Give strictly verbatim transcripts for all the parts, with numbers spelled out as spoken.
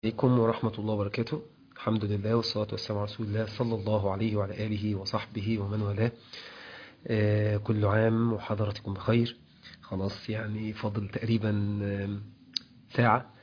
عليكم ورحمة الله وبركاته. الحمد لله والصلاة والسلام على رسول الله صلى الله عليه وعلى آله وصحبه ومن والاه. آه، كل عام وحضراتكم بخير. خلاص يعني فاضل تقريبا آه، ساعة.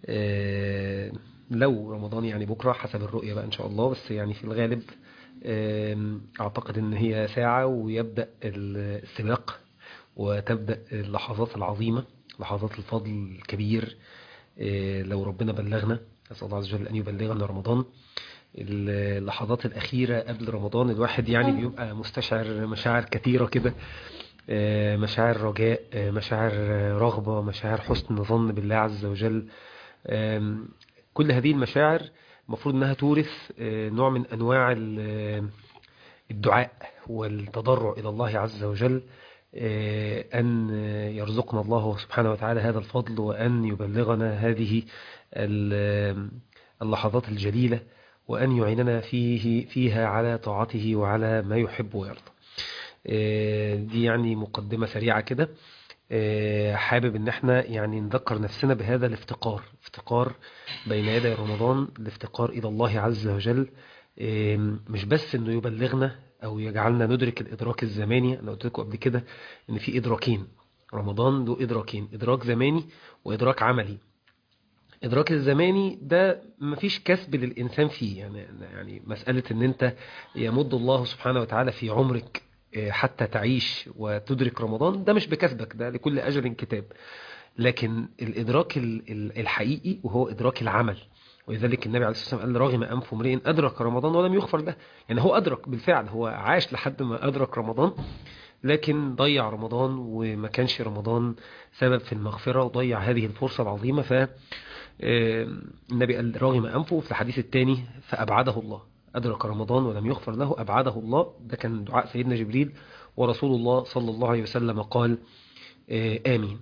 آه، لو رمضان يعني بكرة حسب الرؤية بقى إن شاء الله، بس يعني في الغالب آه، أعتقد إن هي ساعة ويبدأ السباق وتبدأ اللحظات العظيمة، لحظات الفضل الكبير. إيه، لو ربنا بلغنا، أسأل الله عز وجل أن يبلغنا رمضان. اللحظات الأخيرة قبل رمضان الواحد يعني بيبقى مستشعر مشاعر كثيرة كده. آه، مشاعر رجاء، آه، مشاعر آه، رغبة، مشاعر حسن ظن بالله عز وجل. آم، كل هذه المشاعر المفروض أنها تورث آه، نوع من أنواع ال- الدعاء والتضرع إلى الله عز وجل. آه، أن يرزقنا الله سبحانه وتعالى هذا الفضل، وأن يبلغنا هذه ال- اللحظات الجليلة، وأن يعيننا فيه فيها على طاعته وعلى ما يحب ويرضى. آه، دي يعني مقدمة سريعة كده. آه، حابب ان احنا يعني نذكر نفسنا بهذا الافتقار، افتقار بين يدي رمضان، الافتقار الى الله عز وجل. آم، مش بس انه يبلغنا او يجعلنا ندرك الادراك الزماني. انا قلت لكم قبل كده ان في ادراكين. رمضان له ادراكين، ادراك زماني وادراك عملي. ادراك الزماني ده مفيش كسب للانسان فيه، يعني يعني مسألة ان انت يمد الله سبحانه وتعالى في عمرك آه، حتى تعيش وتدرك رمضان، ده مش بكسبك، ده لكل اجل كتاب. لكن الادراك ال- ال- الحقيقي وهو ادراك العمل. ولذلك النبي عليه الصلاة والسلام قال: رغم أنف امرئ أدرك رمضان ولم يغفر له. يعني هو أدرك بالفعل، هو عاش لحد ما أدرك رمضان، لكن ضيع رمضان وما كانش رمضان سبب في المغفرة، وضيع هذه الفرصة العظيمة. ف آه، النبي قال: رغم أنفه. في الحديث الثاني: فأبعده الله. أدرك رمضان ولم يغفر له، أبعده الله. ده كان دعاء سيدنا جبريل، ورسول الله صلى الله عليه وسلم قال: آه، آمين.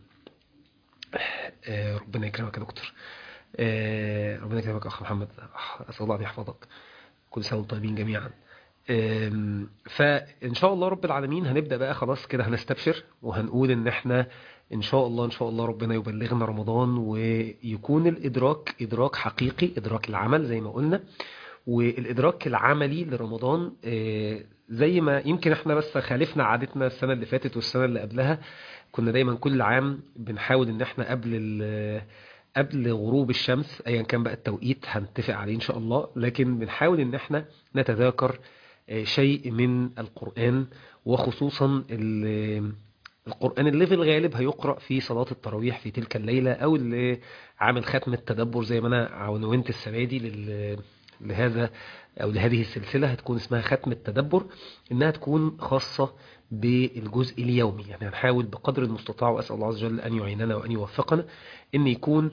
آه، ربنا يكرمك يا دكتور. آه، ربنا يكرمك يا أخ محمد. أسأل الله أن يحفظك. كل سنة وانتم طيبين جميعا. آم، فإن شاء الله رب العالمين هنبدأ بقى خلاص كده، هنستبشر وهنقول إن إحنا إن شاء الله إن شاء الله ربنا يبلغنا رمضان، ويكون الإدراك إدراك حقيقي، إدراك العمل زي ما قلنا. والإدراك العملي لرمضان آه، زي ما يمكن إحنا بس خالفنا عادتنا السنة اللي فاتت والسنة اللي قبلها. كنا دايما كل عام بنحاول إن إحنا قبل ال قبل غروب الشمس ايا كان بقى التوقيت هنتفق عليه ان شاء الله، لكن بنحاول ان احنا نتذاكر آه، شيء من القرآن، وخصوصا ال- القرآن اللي في الغالب هيقرأ في صلاة التراويح في تلك الليلة، او اللي عامل ختم التدبر زي ما انا عنونت السنة دي لل- لهذا او لهذه السلسلة. هتكون اسمها ختم التدبر، انها تكون خاصة بالجزء اليومي. يعني هنحاول بقدر المستطاع، واسال الله عز وجل ان يعيننا وان يوفقنا، ان يكون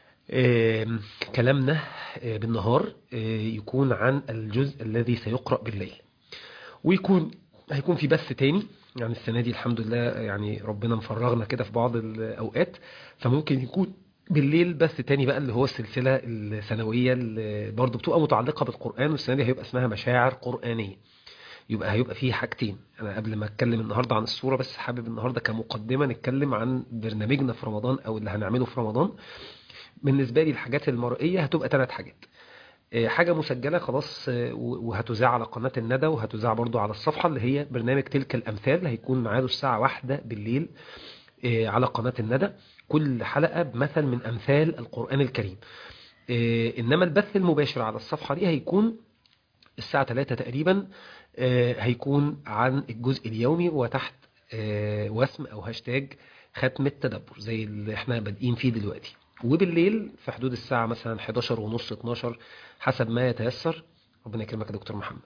آم، كلامنا آه، بالنهار آه، يكون عن الجزء الذي سيقرأ بالليل، ويكون هيكون في بث تاني. يعني السنة دي الحمد لله يعني ربنا مفرغنا كده في بعض الأوقات، فممكن يكون بالليل بث تاني بقى، اللي هو السلسلة السنوية اللي برضه بتبقى متعلقة بالقرآن. والسنة دي هيبقى اسمها مشاعر قرآنية. يبقى هيبقى فيه حاجتين. أنا قبل ما أتكلم النهاردة عن الصورة، بس حابب النهاردة كمقدمة نتكلم عن برنامجنا في رمضان أو اللي هنعمله في رمضان. بالنسبة لي الحاجات المرئية هتبقى ثلاث حاجات. آه، حاجة مسجلة خلاص، آه، وهتذاع على قناة الندى، وهتذاع برضو على الصفحة، اللي هي برنامج تلك الأمثال. هيكون ميعاده الساعة واحدة بالليل آه، على قناة الندى. كل حلقة بمثل من أمثال القرآن الكريم. آه، إنما البث المباشر على الصفحة دي هيكون الساعة ثلاثة تقريبا. آه، هيكون عن الجزء اليومي، وتحت آه، وسم أو هاشتاج ختم التدبر زي اللي احنا بادئين فيه دلوقتي. وبالليل في حدود الساعة مثلا حداشر ونص اتناشر، حسب ما يتيسر. ربنا يكرمك يا دكتور محمد.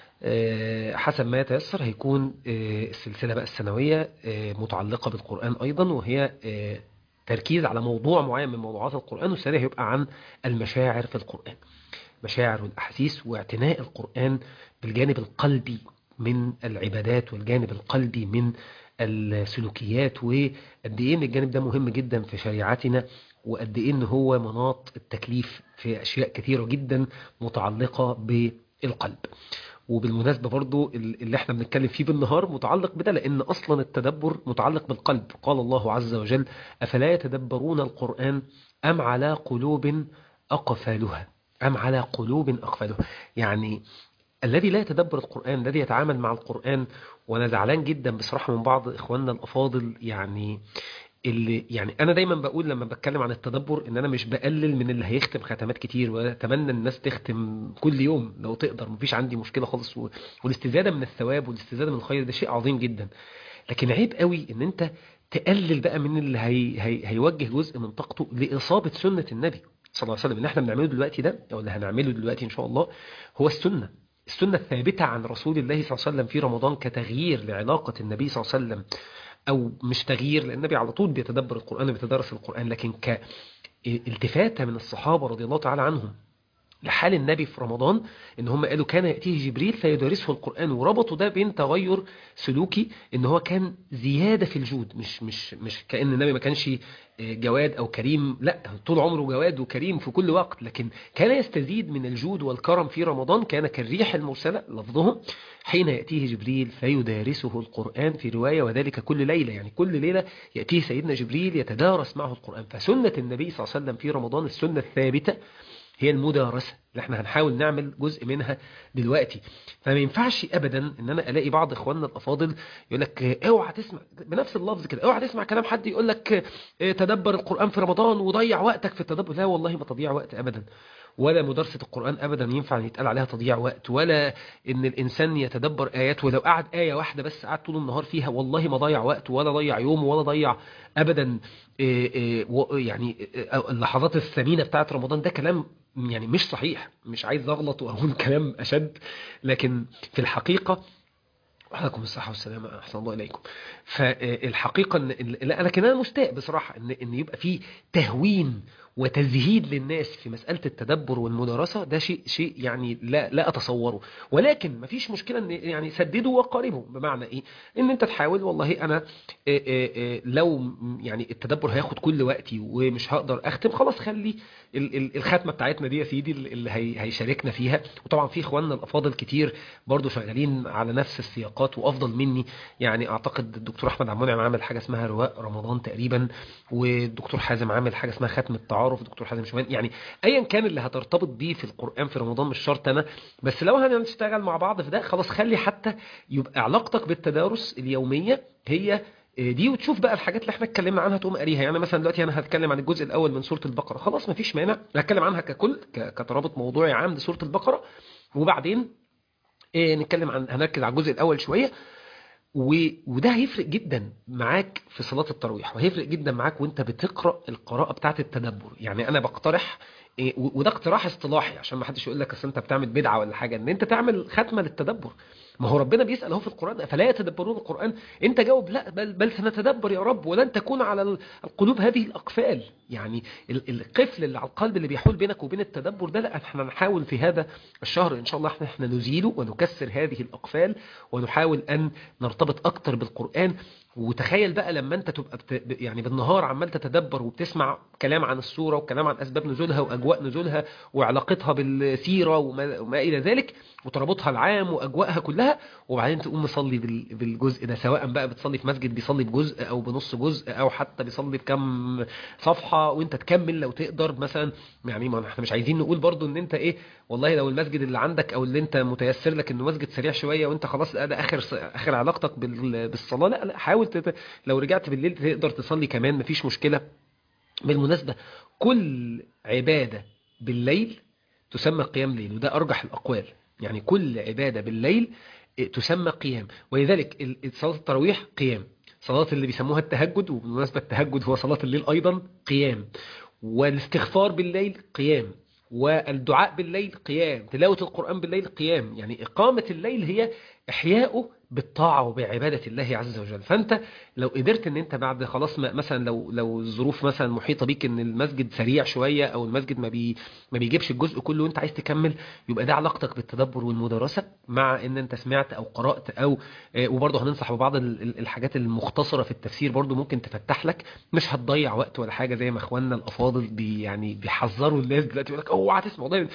آه، حسب ما يتيسر هيكون آه، السلسلة بقى السنوية آه، متعلقة بالقرآن أيضا، وهي آه، تركيز على موضوع معين من موضوعات القرآن. والسنة دي هيبقى عن المشاعر في القرآن، مشاعر والأحاسيس، واعتناء القرآن بالجانب القلبي من العبادات، والجانب القلبي من السلوكيات. وقد ايه ان الجانب ده مهم جدا في شريعتنا، وقد ايه ان هو مناط التكليف في اشياء كثيرة جدا متعلقة بالقلب. وبالمناسبة برضو اللي احنا بنتكلم فيه بالنهار متعلق بده، لان اصلا التدبر متعلق بالقلب. قال الله عز وجل: افلا يتدبرون القرآن ام على قلوب أقفالها أم على قلوب أقفالها. يعني الذي لا يتدبر القرآن، الذي يتعامل مع القرآن، وأنا زعلان جدا بصراحة من بعض إخواننا الأفاضل، يعني اللي يعني انا دايما بقول لما بتكلم عن التدبر ان انا مش بقلل من اللي هيختم ختمات كتير، واتمنى الناس تختم كل يوم لو تقدر، مفيش عندي مشكله خالص، و- والاستزاده من الثواب والاستزاده من الخير ده شيء عظيم جدا. لكن عيب قوي ان انت تقلل بقى من اللي هي هي هيوجه جزء من طاقته لاصابه سنه النبي صلى الله عليه وسلم. اللي احنا بنعمله دلوقتي ده، او اللي هنعمله دلوقتي ان شاء الله، هو السنه السنة الثابتة عن رسول الله صلى الله عليه وسلم في رمضان، كتغيير لعلاقة النبي صلى الله عليه وسلم، او مش تغيير لان النبي على طول بيتدبر القرآن وبيتدرس القرآن، لكن كالتفاتة من الصحابة رضي الله تعالى عنهم لحال النبي في رمضان، ان هم قالوا كان يأتيه جبريل فيدرسه القرآن، وربطوا ده بين تغير سلوكي، ان هو كان زيادة في الجود، مش مش مش كأن النبي ما كانش جواد او كريم، لا طول عمره جواد وكريم في كل وقت، لكن كان يستزيد من الجود والكرم في رمضان، كان كالريح المرسلة لفظهم حين يأتيه جبريل فيدارسه القرآن، في رواية وذلك كل ليلة، يعني كل ليلة يأتيه سيدنا جبريل يتدارس معه القرآن. فسنة النبي صلى الله عليه وسلم في رمضان، السنة الثابتة هي المدارسة اللي احنا هنحاول نعمل جزء منها دلوقتي. فما ينفعش ابدا ان انا الاقي بعض اخواننا الافاضل يقول لك اوعى تسمع بنفس اللفظ كده، اوعى تسمع كلام حد يقول لك تدبر القرآن في رمضان وضيع وقتك في التدبر. لا والله ما تضيع وقت ابدا، ولا مدارسة القرآن ابدا ينفع ان يتقال عليها تضييع وقت، ولا ان الانسان يتدبر ايات ولو قعد آية واحدة بس قعد طول النهار فيها، والله ما ضيع وقت ولا ضيع يوم ولا ضيع ابدا. إيه إيه يعني اللحظات الثمينة بتاعت رمضان، ده كلام يعني مش صحيح، مش عايز اغلط واقول كلام اشد، لكن في الحقيقة وعليكم الصحة والسلامة أحسن الله إليكم. فالحقيقة إن لا، لكن أنا مستاء بصراحة إن إن يبقى في تهوين وتزهيد للناس في مسألة التدبر والمدارسة، ده شيء شيء يعني لا لا أتصوره. ولكن مفيش مشكلة إن يعني سددوا وقاربوا، بمعنى إيه؟ إن أنت تحاول والله أنا آه، آه، آه، لو يعني التدبر هياخد كل وقتي ومش هقدر أختم، خلاص خلي ال- ال- الختمة بتاعتنا دي يا سيدي اللي هي- هيشاركنا فيها. وطبعا في إخواننا الأفاضل كتير برضو شغالين على نفس السياقات وافضل مني، يعني اعتقد الدكتور احمد عبد المنعم عامل حاجه اسمها رواء رمضان تقريبا، والدكتور حازم عامل حاجه اسمها ختم التعارف، الدكتور حازم شومان، يعني ايا كان اللي هترتبط بيه في القران في رمضان مش شرط انا، بس لو هنشتغل مع بعض في ده خلاص خلي حتى يبقى علاقتك بالتدارس اليوميه هي دي، وتشوف بقى الحاجات اللي احنا اتكلمنا عنها تقوم قاريها. يعني مثلا دلوقتي انا هتكلم عن الجزء الاول من سوره البقره، خلاص مفيش مانع هتكلم عنها ككل ك- كترابط موضوعي عام لسوره البقره، وبعدين إيه نتكلم عن هنركز على الجزء الاول شويه، و... وده هيفرق جدا معاك في صلاة التراويح، وهيفرق جدا معاك وانت بتقرأ القراءة بتاعة التدبر. يعني انا بقترح إيه، و- وده اقتراح اصطلاحي عشان ما حدش يقول لك اصل انت بتعمل بدعة ولا حاجة، ان انت تعمل ختمة للتدبر. ما هو ربنا بيسأل اهو في القرآن فلا يتدبرون القرآن، انت جاوب لا بل, بل سنتدبر يا رب ولن تكون على ال- القلوب هذه الأقفال. يعني ال- القفل اللي على القلب اللي بيحول بينك وبين التدبر ده، لا احنا نحاول في هذا الشهر ان شاء الله احنا احنا نزيله ونكسر هذه الأقفال، ونحاول ان نرتبط اكتر بالقرآن. وتخيل بقى لما انت تبقى بت... يعني بالنهار عمال تتدبر وبتسمع كلام عن السورة وكلام عن اسباب نزولها واجواء نزولها وعلاقتها بالسيرة وما, وما الى ذلك، وتربطها العام واجواءها كلها، وبعدين تقوم مصلي بال... بالجزء ده، سواء بقى بتصلي في مسجد بيصلي بجزء او بنص جزء او حتى بيصلي بكم صفحة وانت تكمل لو تقدر مثلا. يعني ما احنا مش عايزين نقول برضو ان انت ايه، والله لو المسجد اللي عندك او اللي انت متيسر لك انه مسجد سريع شويه وانت خلاص ده اخر اخر علاقتك بال- بالصلاه، لا لا حاول تت... لو رجعت بالليل تقدر تصلي كمان مفيش مشكله. بالمناسبه كل عباده بالليل تسمى قيام ليل، وده ارجح الاقوال، يعني كل عباده بالليل تسمى قيام. ولذلك ال- صلاه التراويح قيام، صلاه اللي بيسموها التهجد، وبالمناسبه التهجد هو صلاه الليل ايضا قيام، والاستغفار بالليل قيام، والدعاء بالليل قيام، تلاوة القرآن بالليل قيام. يعني إقامة الليل هي إحياؤه بالطاعة وبعبادة الله عز وجل. فأنت لو قدرت ان انت بعد خلاص ما- مثلا لو لو الظروف مثلا محيطة بيك ان المسجد سريع شوية او المسجد ما بي ما بيجيبش الجزء كله وانت عايز تكمل، يبقى ده علاقتك بالتدبر والمدارسة، مع ان انت سمعت او قرأت او آه، وبرضه هننصح ببعض ال- ال- الحاجات المختصرة في التفسير برضه ممكن تفتح لك، مش هتضيع وقت ولا حاجة، زي ما اخواننا الافاضل بي يعني بيحذروا الناس دلوقتي يقول لك اوعى تسمع والله.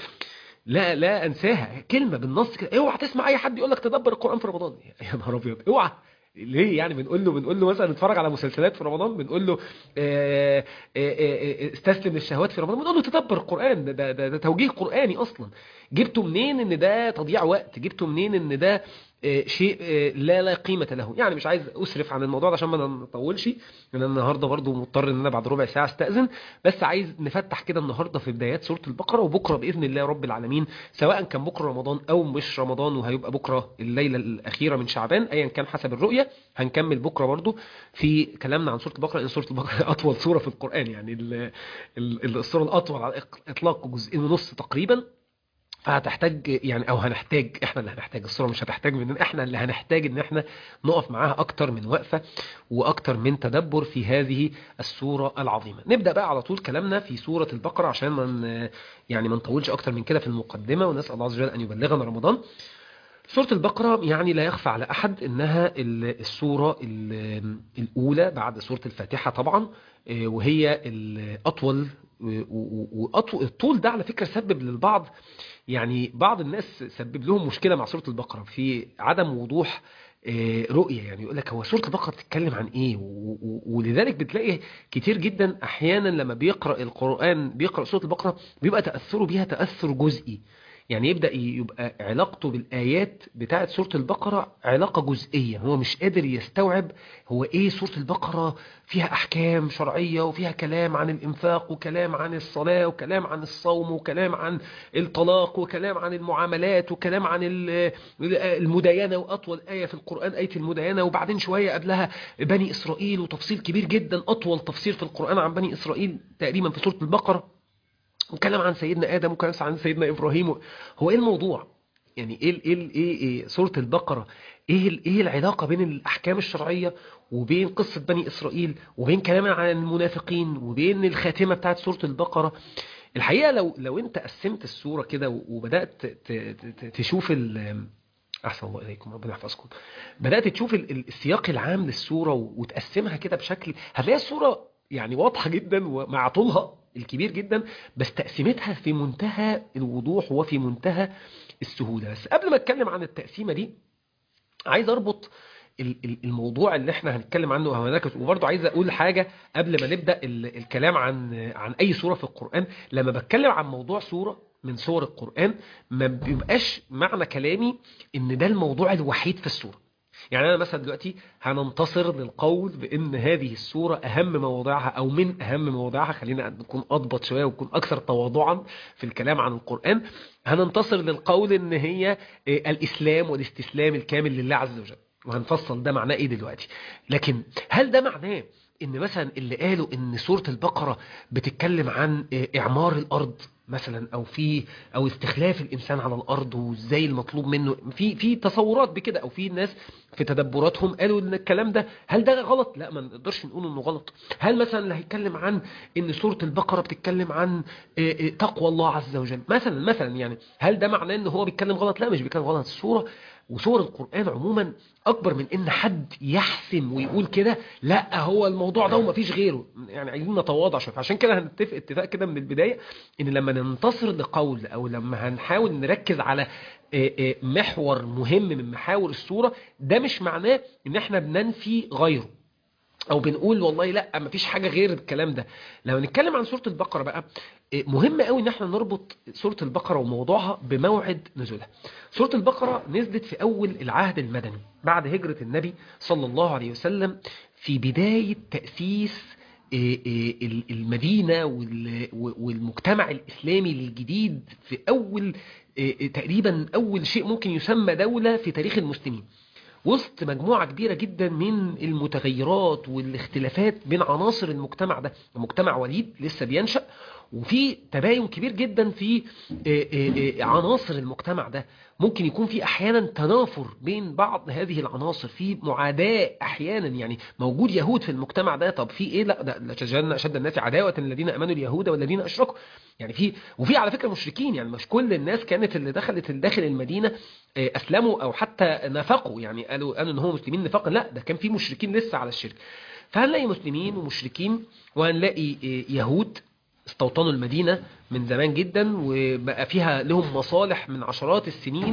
لا لا انساها كلمة بالنص كده، اوعى تسمع اي حد يقول لك تدبر القرآن في رمضان. يا نهار ابيض اوعى، ليه يعني؟ بنقول له بنقول له مثلا اتفرج على مسلسلات في رمضان، بنقول له آه، آه، آه، آه، استسلم للشهوات في رمضان، بنقول له تدبر القرآن. ده, ده, ده, ده توجيه قرآني أصلا. جبته منين ان ده تضييع وقت؟ جبته منين ان ده آه، شيء آه، لا لا قيمة له؟ يعني مش عايز أسرف عن الموضوع ده عشان ما نطولش، لأن أنا النهاردة برضو مضطر ان انا بعد ربع ساعة استأذن. بس عايز نفتح كده النهاردة في بدايات سورة البقرة، وبكرة بإذن الله رب العالمين، سواء كان بكرة رمضان أو مش رمضان، وهيبقى بكرة الليلة الأخيرة من شعبان، أيا كان حسب الرؤية، هنكمل بكرة برضو في كلامنا عن سورة البقرة، لأن سورة البقرة أطول سورة في القرآن، يعني ال- ال- السورة الأطول على الإطلاق جزئين ونص تقريبا. فهتحتاج يعني، او هنحتاج، احنا اللي هنحتاج، الصورة مش هتحتاج مننا، احنا اللي هنحتاج ان احنا نقف معاها اكتر من وقفة واكتر من تدبر في هذه السورة العظيمة. نبدأ بقى على طول كلامنا في سورة البقرة عشان من يعني ما نطولش اكتر من كده في المقدمة، ونسأل الله عز وجل ان يبلغنا رمضان. سورة البقرة يعني لا يخفى على أحد إنها ال- السورة ال- الأولى بعد سورة الفاتحة طبعا، آه، وهي الأطول. وأطول الطول ده على فكرة سبب للبعض، يعني بعض الناس سبب لهم مشكلة مع سورة البقرة في عدم وضوح آه، رؤية. يعني يقول لك هو سورة البقرة بتتكلم عن ايه؟ و- و- ولذلك بتلاقي كتير جدا احيانا لما بيقرأ القرآن، بيقرأ سورة البقرة، بيبقى تأثره بيها تأثر جزئي. يعني يبدأ يبقى علاقته بالآيات بتاعت سورة البقرة علاقة جزئية، هو مش قادر يستوعب هو ايه سورة البقرة. فيها أحكام شرعية، وفيها كلام عن الإنفاق، وكلام عن الصلاة، وكلام عن الصوم، وكلام عن الطلاق، وكلام عن المعاملات، وكلام عن ال- المداينة، وأطول آية في القرآن آية المداينة، وبعدين شوية قبلها بني إسرائيل، وتفصيل كبير جدا، أطول تفسير في القرآن عن بني إسرائيل تقريبا في سورة البقرة، وكلام عن سيدنا آدم، وكلام عن سيدنا إبراهيم. هو إيه الموضوع؟ يعني إيه إيه إيه, إيه سورة البقرة؟ إيه ال- إيه العلاقة بين الأحكام الشرعية وبين قصة بني إسرائيل وبين كلام عن المنافقين وبين الخاتمة بتاعت سورة البقرة؟ الحقيقة لو لو أنت قسمت السورة كده وبدأت ت- ت- تشوف ال أحسن الله إليكم، ربنا يحفظكم. بدأت تشوف ال- ال- السياق العام للسورة وتقسمها كده بشكل، هتلاقي السورة يعني واضحة جدا ومع طولها الكبير جدا، بس تقسيمتها في منتهى الوضوح وفي منتهى السهولة. بس قبل ما اتكلم عن التقسيمة دي، عايز اربط ال- ال- الموضوع اللي احنا هنتكلم عنه وهنركز. وبرضه عايز اقول حاجة قبل ما نبدأ ال- الكلام عن عن اي سورة في القرآن. لما بتكلم عن موضوع سورة من سور القرآن، ما بيبقاش معنى كلامي ان ده الموضوع الوحيد في السورة. يعني أنا مثلا دلوقتي هننتصر للقول بأن هذه السورة أهم مواضيعها أو من أهم مواضيعها، خلينا نكون أضبط شوية ونكون أكثر تواضعا في الكلام عن القرآن. هننتصر للقول أن هي آه، الإسلام والاستسلام الكامل لله عز وجل، وهنفصل ده معناه إيه دلوقتي. لكن هل ده معناه ان مثلا اللي قالوا ان سورة البقرة بتتكلم عن آه، اعمار الارض مثلا، او في او استخلاف الانسان على الارض وازاي المطلوب منه، في في تصورات بكده، او في ناس في تدبراتهم قالوا ان الكلام ده، هل ده غلط؟ لا، ما نقدرش نقول انه غلط. هل مثلا اللي هيتكلم عن ان سورة البقرة بتتكلم عن آه، آه، تقوى الله عز وجل مثلا مثلا يعني، هل ده معناه ان هو بيتكلم غلط؟ لا، مش بيتكلم غلط. السورة وسور القرآن عموما أكبر من إن حد يحسم ويقول كده لا هو الموضوع ده ومفيش غيره. يعني عايزين نتواضع شوية. عشان كده هنتفق اتفاق كده من البداية إن لما ننتصر لقول، أو لما هنحاول نركز على آه، آه، محور مهم من محاور السورة، ده مش معناه إن إحنا بننفي غيره، او بنقول والله لا مفيش حاجه غير الكلام ده. لو نتكلم عن سوره البقره بقى، إيه، مهم قوي ان احنا نربط سوره البقره وموضوعها بموعد نزولها. سوره البقره نزلت في اول العهد المدني بعد هجره النبي صلى الله عليه وسلم، في بدايه تاسيس إيه، إيه، ال- المدينه وال- والمجتمع الاسلامي الجديد، في اول إيه، إيه، تقريبا اول شيء ممكن يسمى دوله في تاريخ المسلمين، وسط مجموعة كبيرة جدا من المتغيرات والاختلافات بين عناصر المجتمع ده. المجتمع وليد لسه بينشأ، وفي تباين كبير جدا في آه، آه، آه، عناصر المجتمع ده. ممكن يكون في أحيانا تنافر بين بعض هذه العناصر، في معاداة أحيانا، يعني موجود يهود في المجتمع ده، طب في إيه؟ لا ده لتجدن أشد الناس عداوة الذين آمنوا اليهود والذين أشركوا. يعني في، وفي على فكرة مشركين، يعني مش كل الناس كانت اللي دخلت داخل المدينة آه، أسلموا أو حتى نافقوا، يعني قالوا قالوا إن هم مسلمين نفاقا، لا ده كان في مشركين لسه على الشرك. فهنلاقي مسلمين ومشركين، وهنلاقي آه، يهود استوطنوا المدينة من زمان جدا، وبقى فيها لهم مصالح من عشرات السنين،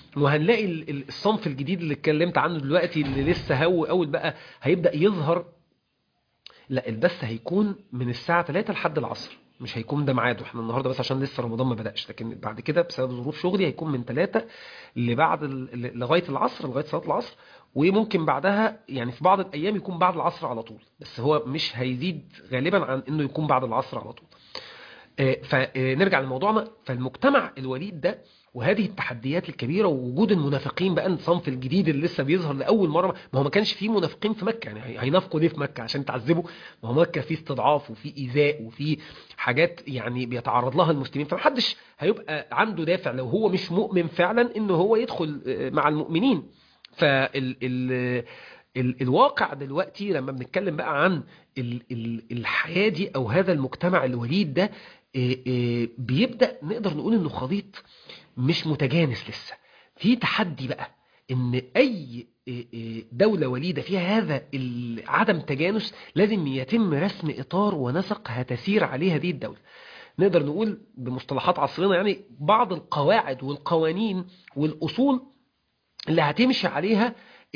وهنلاقي الصنف الجديد اللي اتكلمت عنه دلوقتي اللي لسه هو اول بقى هيبدأ يظهر. لا، البث هيكون من الساعة ثلاثة لحد العصر، مش هيكون ده ميعاده احنا النهارده بس عشان لسه رمضان ما بدأش، لكن بعد كده بسبب ظروف شغلي هيكون من ثلاثة لبعد لغاية العصر، لغاية صلاة العصر، وممكن بعدها يعني في بعض الأيام يكون بعد العصر على طول، بس هو مش هيزيد غالبا عن إنه يكون بعد العصر على طول. فنرجع لموضوعنا. فالمجتمع الوليد ده وهذه التحديات الكبيرة ووجود المنافقين بقى، الصنف الجديد اللي لسه بيظهر لأول مرة، ما هو ما كانش فيه منافقين في مكة، يعني هينافقوا ليه في مكة عشان تعذبوا؟ ما هو مكة فيه استضعاف وفيه إيذاء وفيه حاجات يعني بيتعرض لها المسلمين، فمحدش هيبقى عنده دافع لو هو مش مؤمن فعلا إنه هو يدخل مع المؤمنين. فال ال ال الواقع دلوقتي لما بنتكلم بقى عن ال ال الحياة دي أو هذا المجتمع الوليد ده، بيبدأ نقدر نقول إنه خليط مش متجانس لسه. في تحدي بقى إن أي دولة وليدة فيها هذا عدم تجانس لازم يتم رسم إطار ونسق هتسير عليها دي الدولة. نقدر نقول بمصطلحات عصرنا يعني بعض القواعد والقوانين والأصول اللي هتمشي عليها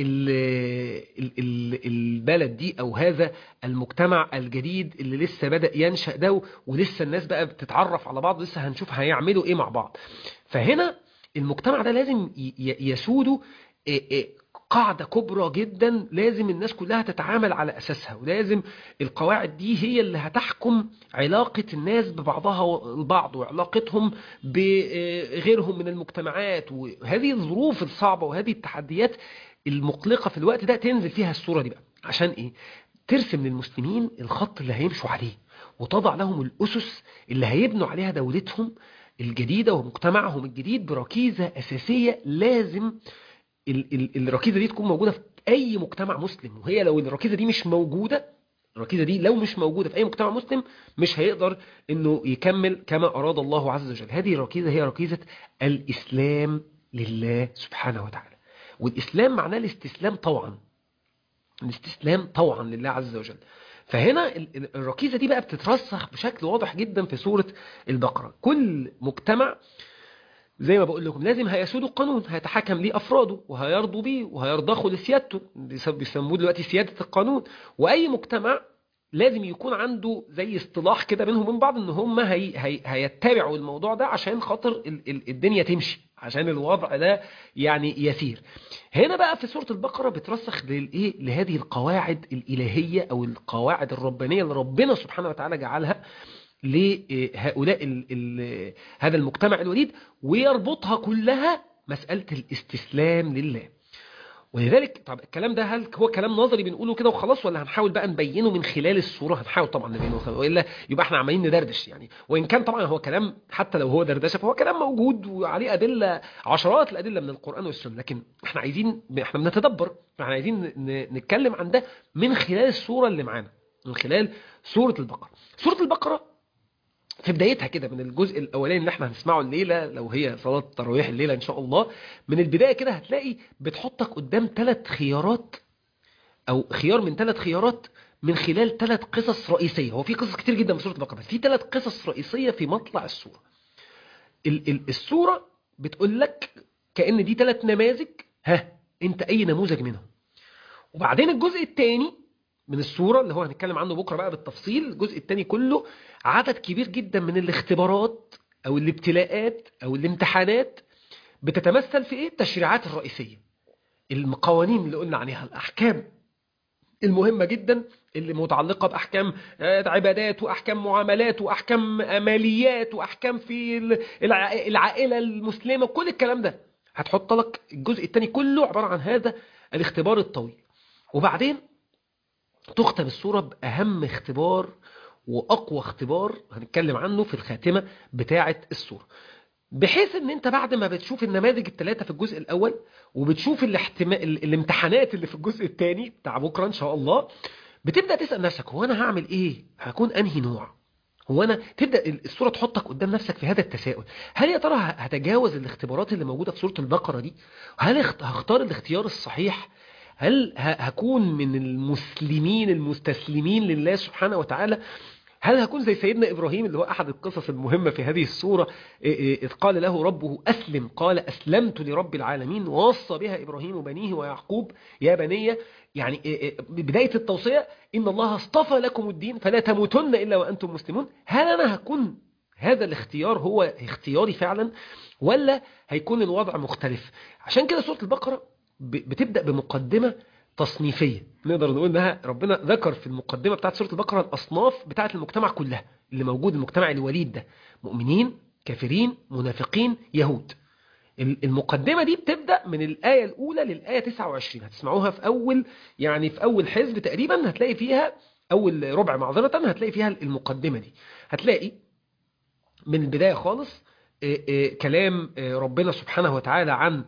البلد دي أو هذا المجتمع الجديد اللي لسه بدأ ينشأ ده، ولسه الناس بقى بتتعرف على بعض، لسه هنشوف هيعملوا إيه مع بعض. فهنا المجتمع ده لازم يسوده قاعدة كبرى جدا لازم الناس كلها تتعامل على أساسها، ولازم القواعد دي هي اللي هتحكم علاقة الناس ببعضها البعض وعلاقتهم بغيرهم من المجتمعات. وهذه الظروف الصعبة وهذه التحديات المقلقة في الوقت ده تنزل فيها الصورة دي بقى عشان إيه؟ ترسم للمسلمين الخط اللي هيمشوا عليه، وتضع لهم الأسس اللي هيبنوا عليها دولتهم الجديدة ومجتمعهم الجديد بركيزة أساسية. لازم الركيزة دي تكون موجودة في أي مجتمع مسلم، وهي لو الركيزة دي مش موجودة، الركيزة دي لو مش موجودة في أي مجتمع مسلم مش هيقدر إنه يكمل كما أراد الله عز وجل. هذه الركيزة هي ركيزة الإسلام لله سبحانه وتعالى، والإسلام معناه الاستسلام طوعا، الاستسلام طوعا لله عز وجل. فهنا الركيزة دي بقى بتترسخ بشكل واضح جدا في سورة البقرة. كل مجتمع زي ما بقول لكم لازم هيسود القانون، هيتحكم ليه أفراده وهيرضوا بيه وهيرضخوا لسيادته، بيسموه دلوقتي سيادة القانون. وأي مجتمع لازم يكون عنده زي اصطلاح كده بينهم وبين بعض ان هم هي هي هيتبعوا الموضوع ده عشان خاطر ال ال الدنيا تمشي، عشان الوضع ده يعني يسير. هنا بقى في سورة البقرة بترسخ للايه لهذه القواعد الإلهية او القواعد الربانية اللي ربنا سبحانه وتعالى جعلها لهؤلاء ال ال هذا المجتمع الوليد، ويربطها كلها مسألة الاستسلام لله. ولذلك طب الكلام ده هل هو كلام نظري بنقوله كده وخلاص، ولا هنحاول بقى نبينه من خلال الصورة؟ هنحاول طبعا نبينه، وإلا يبقى احنا عمالين ندردش يعني. وإن كان طبعا هو كلام حتى لو هو دردشة فهو كلام موجود وعليه أدلة، عشرات الأدلة من القرآن والسنة، لكن احنا عايزين احنا بنتدبر، احنا عايزين نتكلم عن ده من خلال الصورة اللي معانا، من خلال سورة البقرة. سورة البقرة في بدايتها كده من الجزء الأولاني اللي احنا هنسمعه الليلة لو هي صلاة تراويح الليلة إن شاء الله، من البداية كده هتلاقي بتحطك قدام ثلاث خيارات أو خيار من ثلاث خيارات من خلال ثلاث قصص رئيسية. هو في قصص كتير جدا في سورة البقرة، بس في ثلاث قصص رئيسية في مطلع السورة. السورة بتقول لك كأن دي ثلاث نماذج، ها انت أي نموذج منهم. وبعدين الجزء الثاني من السورة اللي هو هنتكلم عنه بكرة بقى بالتفصيل، الجزء الثاني كله عدد كبير جدا من الاختبارات أو الابتلاءات أو الامتحانات بتتمثل في إيه؟ التشريعات الرئيسية، القوانين اللي قلنا عليها، الأحكام المهمة جدا اللي متعلقة بأحكام عبادات وأحكام معاملات وأحكام ماليات وأحكام في العائلة المسلمة، كل الكلام ده هتحط لك الجزء الثاني كله عبارة عن هذا الاختبار الطويل. وبعدين تختم السورة بأهم اختبار وأقوى اختبار هنتكلم عنه في الخاتمة بتاعة السورة، بحيث ان انت بعد ما بتشوف النماذج الثلاثة في الجزء الأول وبتشوف الاحتمال الامتحانات اللي في الجزء الثاني بتاع بكرة إن شاء الله، بتبدأ تسأل نفسك هو أنا هعمل إيه؟ هكون أنهي نوع؟ هو أنا تبدأ السورة تحطك قدام نفسك في هذا التساؤل، هل يا ترى هتجاوز الاختبارات اللي موجودة في سورة البقرة دي؟ هل هختار الاختيار الصحيح؟ هل هكون من المسلمين المستسلمين لله سبحانه وتعالى؟ هل هكون زي سيدنا إبراهيم اللي هو أحد القصص المهمة في هذه السورة، إذ قال له ربه أسلم قال أسلمت لرب العالمين، ووصى بها إبراهيم بنيه ويعقوب يا بني، يعني بداية التوصية إن الله اصطفى لكم الدين فلا تموتن إلا وأنتم مسلمون. هل أنا هكون هذا الاختيار هو اختياري فعلا، ولا هيكون الوضع مختلف؟ عشان كده سورة البقرة بتبدأ بمقدمة تصنيفية، نقدر نقول انها ربنا ذكر في المقدمة بتاعت سورة البقرة الأصناف بتاعت المجتمع كلها اللي موجود، المجتمع الوليد ده، مؤمنين، كافرين، منافقين، يهود. المقدمة دي بتبدأ من الآية الأولى للآية تسعة وعشرين، هتسمعوها في أول يعني في أول حزب تقريبا، هتلاقي فيها أول ربع معذرة، هتلاقي فيها المقدمة دي. هتلاقي من البداية خالص كلام ربنا سبحانه وتعالى عن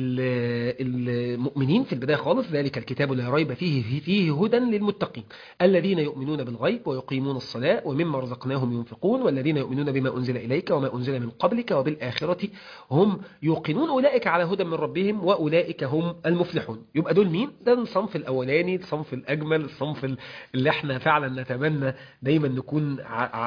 المؤمنين في البداية خالص، ذلك الكتاب لا ريب فيه فيه هدى للمتقين الذين يؤمنون بالغيب ويقيمون الصلاة ومما رزقناهم ينفقون والذين يؤمنون بما أنزل إليك وما أنزل من قبلك وبالآخرة هم يوقنون أولئك على هدى من ربهم وأولئك هم المفلحون. يبقى دول مين؟ ده الصنف الأولاني، الصنف الأجمل، الصنف اللي احنا فعلا نتمنى دايما نكون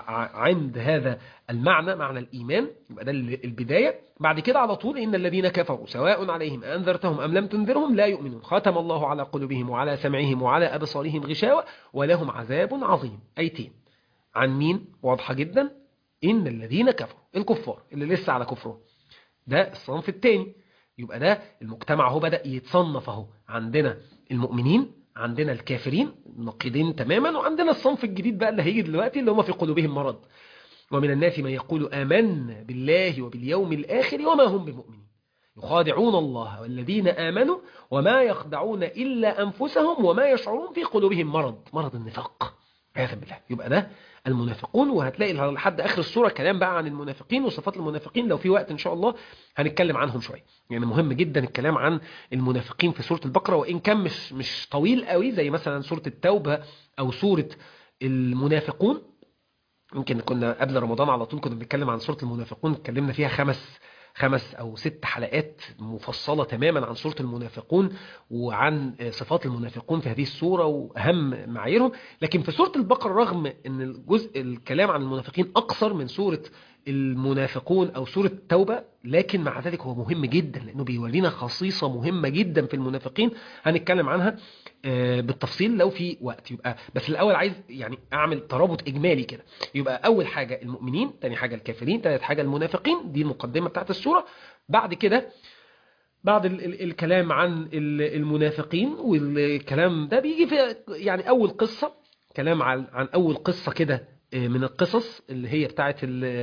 عند هذا المعنى، معنى الإيمان. يبقى ده البداية. بعد كده على طول إن الذين كفروا سواء عليهم أنذرتهم أم لم تنذرهم لا يؤمنون ختم الله على قلوبهم وعلى سمعهم وعلى أبصارهم غشاوة ولهم عذاب عظيم. أيتين عن مين؟ واضحة جدا، إن الذين كفروا، الكفار اللي لسه على كفرهم، ده الصنف الثاني. يبقى ده المجتمع هو بدأ يتصنف اهو، عندنا المؤمنين، عندنا الكافرين نقيضين تماما، وعندنا الصنف الجديد بقى اللي هيجي دلوقتي اللي هم في قلوبهم مرض. ومن الناس من يقول آمنا بالله وباليوم الآخر وما هم بمؤمنين يخادعون الله والذين آمنوا وما يخدعون إلا أنفسهم وما يشعرون في قلوبهم مرض، مرض النفاق عياذا بالله. يبقى ده المنافقون. وهتلاقي لحد آخر السورة كلام بقى عن المنافقين وصفات المنافقين، لو في وقت إن شاء الله هنتكلم عنهم شوية. يعني مهم جدا الكلام عن المنافقين في سورة البقرة، وإن كان مش مش طويل قوي زي مثلا سورة التوبة أو سورة المنافقون. يمكن كنا قبل رمضان على طول كنا بنتكلم عن سورة المنافقون، اتكلمنا فيها خمس خمس أو ست حلقات مفصلة تماما عن سورة المنافقون وعن صفات المنافقون في هذه السورة وأهم معاييرهم. لكن في سورة البقرة رغم أن الجزء الكلام عن المنافقين أقصر من سورة المنافقون أو سورة التوبة، لكن مع ذلك هو مهم جدا لأنه بيورينا خصيصة مهمة جدا في المنافقين هنتكلم عنها بالتفصيل لو في وقت. يبقى بس الأول عايز يعني أعمل ترابط إجمالي كده. يبقى أول حاجة المؤمنين، تاني حاجة الكافرين، تالت حاجة المنافقين، دي المقدمة بتاعت السورة. بعد كده بعد ال ال الكلام عن المنافقين والكلام ده بيجي في يعني أول قصة، كلام عن, عن أول قصة كده من القصص اللي هي بتاعت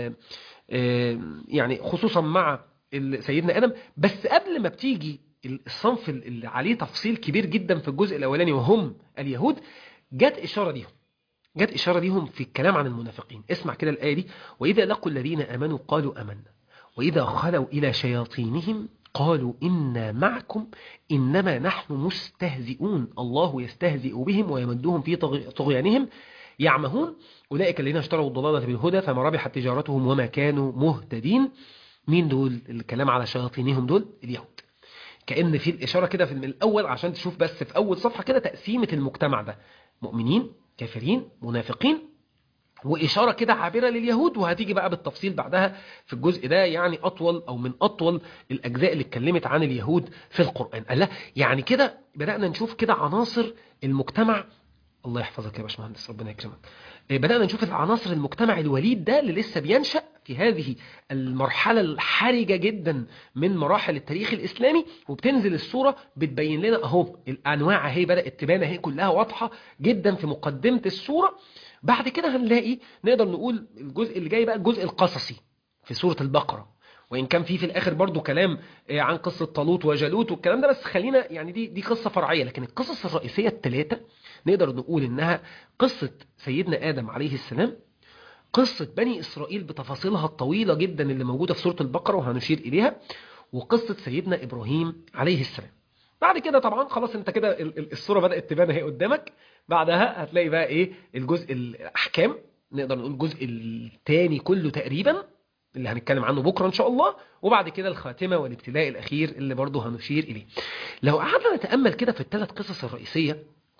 يعني خصوصا مع سيدنا آدم. بس قبل ما بتيجي الصنف اللي عليه تفصيل كبير جدا في الجزء الأولاني وهم اليهود، جت إشارة ليهم جت إشارة ليهم في الكلام عن المنافقين. اسمع كده الآية دي: وإذا لقوا الذين آمنوا قالوا آمنا وإذا خلوا إلى شياطينهم قالوا إنا معكم إنما نحن مستهزئون الله يستهزئ بهم ويمدهم في طغيانهم يعمهون أولئك الذين اشتروا الضلالة بالهدى فما ربحت تجارتهم وما كانوا مهتدين. مين دول؟ الكلام على شياطينهم دول اليهود. كأن في الإشارة كده في الأول عشان تشوف بس في أول صفحة كده تقسيمة المجتمع ده: مؤمنين، كافرين، منافقين، وإشارة كده عابرة لليهود. وهتيجي بقى بالتفصيل بعدها في الجزء ده، يعني أطول أو من أطول الأجزاء اللي اتكلمت عن اليهود في القرآن. قال لا يعني كده بدأنا نشوف كده عناصر المجتمع. الله يحفظك يا باشمهندس، ربنا يكرمك. بدأنا نشوف العناصر المجتمع الوليد ده اللي لسه بينشأ في هذه المرحلة الحرجة جدا من مراحل التاريخ الإسلامي. وبتنزل الصورة بتبين لنا أهو الأنواع اهي بدأت تبان اهي كلها واضحة جدا في مقدمة الصورة. بعد كده هنلاقي نقدر نقول الجزء اللي جاي بقى الجزء القصصي في سورة البقرة، وإن كان في في الآخر برضو كلام عن قصة طالوت وجالوت والكلام ده، بس خلينا يعني دي دي قصة فرعية. لكن القصص الرئيسية الثلاثة نقدر نقول إنها قصة سيدنا آدم عليه السلام، قصة بني إسرائيل بتفاصيلها الطويلة جدا اللي موجودة في سورة البقرة وهنشير إليها، وقصة سيدنا إبراهيم عليه السلام. بعد كده طبعا خلاص انت كده الصورة بدأت تبان اهي قدامك. بعدها هتلاقي بقى ايه الجزء الأحكام، نقدر نقول الجزء الثاني كله تقريبا اللي هنتكلم عنه بكرة إن شاء الله. وبعد كده الخاتمة والابتلاء الأخير اللي برضه هنشير إليه. لو قعدنا نتأمل كده في الثلاث قصص الرئيسية،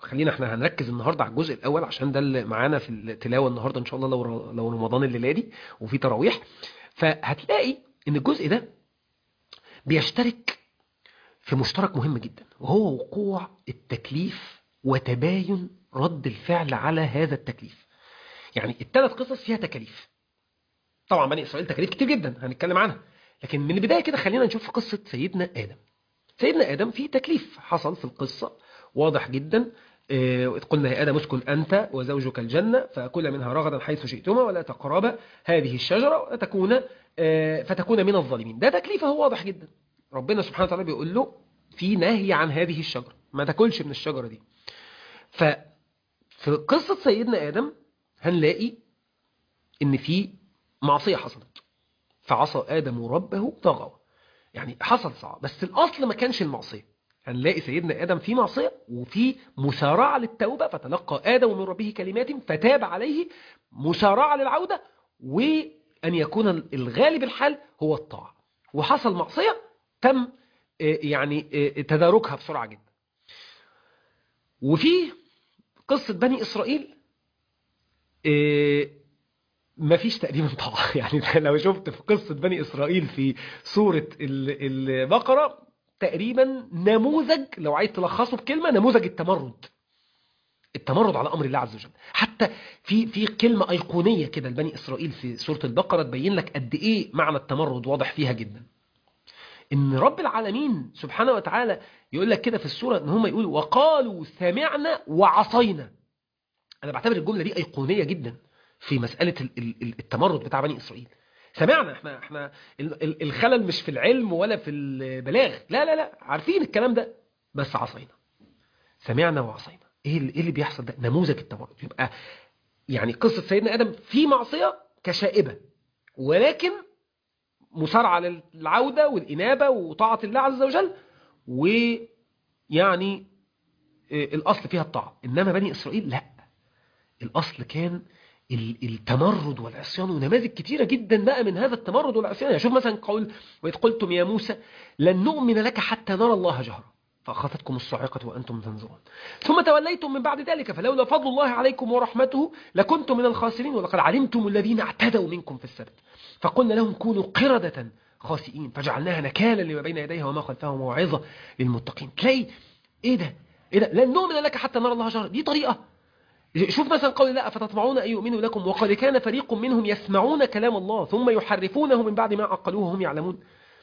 خلينا احنا هنركز النهارده على الجزء الاول عشان ده اللي معانا في التلاوه النهارده ان شاء الله، لو لو رمضان الليله دي وفي تراويح. فهتلاقي ان الجزء ده بيشترك في مشترك مهم جدا، وهو وقوع التكليف وتباين رد الفعل على هذا التكليف. يعني الثلاث قصص فيها تكاليف، طبعا بني إسرائيل تكاليف كتير جدا هنتكلم عنها، لكن من البداية كده خلينا نشوف قصة سيدنا آدم. سيدنا آدم في تكليف حصل في القصة واضح جدا. إذ قلنا يا آدم اسكن أنت وزوجك الجنة فكلا منها رغدا حيث شئتما ولا تقربا هذه الشجرة فتكون فتكون من الظالمين. ده تكليفه واضح جدا، ربنا سبحانه وتعالى بيقول له في نهي عن هذه الشجرة، ما تاكلش من الشجرة دي. ففي قصة سيدنا آدم هنلاقي إن في معصية حصلت، فعصى آدم ربه طغى، يعني حصل صعب، بس الأصل ما كانش المعصية. هنلاقي سيدنا آدم في معصية وفي مسارعة للتوبة، فتلقى آدم من ربه كلمات فتاب عليه، مسارعة للعودة، وأن يكون الغالب الحال هو الطاعة. وحصل معصية تم يعني تداركها بسرعة جدا. وفي قصة بني إسرائيل ما فيش تقريبا طاعة. يعني لو شفت في قصة بني إسرائيل في سورة البقرة تقريبا نموذج، لو عايز تلخصه بكلمة، نموذج التمرد التمرد على أمر الله عز وجل. حتى في في كلمة أيقونية كده لبني إسرائيل في سورة البقرة تبين لك قد إيه معنى التمرد واضح فيها جدا. إن رب العالمين سبحانه وتعالى يقول لك كده في السورة إن هم يقولوا وقالوا سمعنا وعصينا. أنا بعتبر الجملة دي أيقونية جدا في مسألة التمرد بتاع بني إسرائيل. سمعنا، احنا احنا الخلل مش في العلم ولا في البلاغ، لا لا لا، عارفين الكلام ده، بس عصينا. سمعنا وعصينا، ايه اللي, إيه اللي بيحصل ده؟ نموذج التمرد. يبقى يعني قصة سيدنا آدم في معصية كشائبة، ولكن مسارعة للعودة والإنابة وطاعة الله عز وجل، ويعني الأصل فيها الطاعة. إنما بني إسرائيل لا، الأصل كان التمرد والعصيان، ونماذج كتيرة جدا بقى من هذا التمرد والعصيان. يعني شوف مثلا قول وإذ قلتم يا موسى لن نؤمن لك حتى نرى الله جهرا فأخذتكم الصاعقة وأنتم تنظرون ثم توليتم من بعد ذلك فلولا فضل الله عليكم ورحمته لكنتم من الخاسرين ولقد علمتم الذين اعتدوا منكم في السبت فقلنا لهم كونوا قردة خاسئين فجعلناها نكالا لما بين يديها وما خلفها وموعظة للمتقين. تلاقي ايه ده ايه ده لن نؤمن لك حتى نرى الله جهرا، دي طريقة. شوف مثلا قول لا فتطمعون أن يؤمنوا لكم وقد كان فريق منهم يسمعون كلام الله ثم يحرفونه من بعد ما عقلوه وهم يعلمون.